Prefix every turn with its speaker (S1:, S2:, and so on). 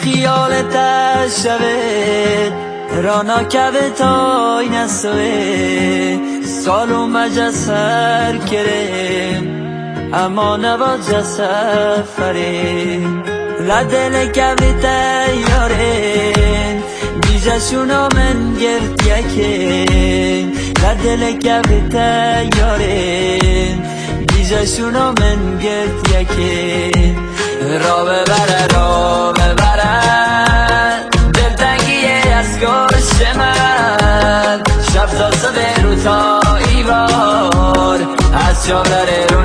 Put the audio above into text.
S1: خیالت شوه رانا که تای نسوه سالو مجسر کریم اما نباز سفریم لدل که تیارین بیجا شونا من گرد یکین لدل که تیارین بیجا شونا من گرد یکین را ببره دلتنگیه از گوش من شب زاسه به رو تا ایوار از چادر